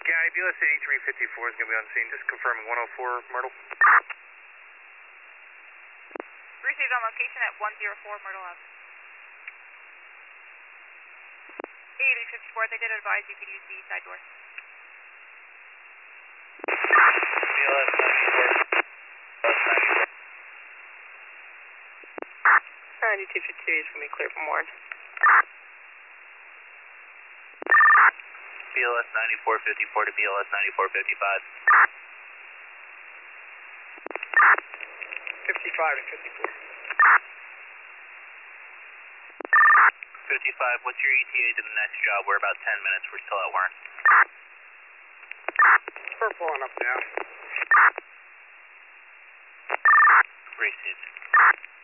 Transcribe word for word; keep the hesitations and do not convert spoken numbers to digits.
County, B L S eighty-three fifty-four is going to be on scene, just confirming one oh four Myrtle. Received on location at one oh four Myrtle Avenue. eighty-three fifty-four, they did advise you could use the side door. B L S ninety-four. ninety-two fifty-two is going to be clear from Warren. B L S ninety-four fifty-four to B L S ninety-four fifty-five. fifty-five and fifty-four. fifty-five, what's your E T A to the next job? We're about ten minutes, we're still at Warren. We're pulling up now. Received.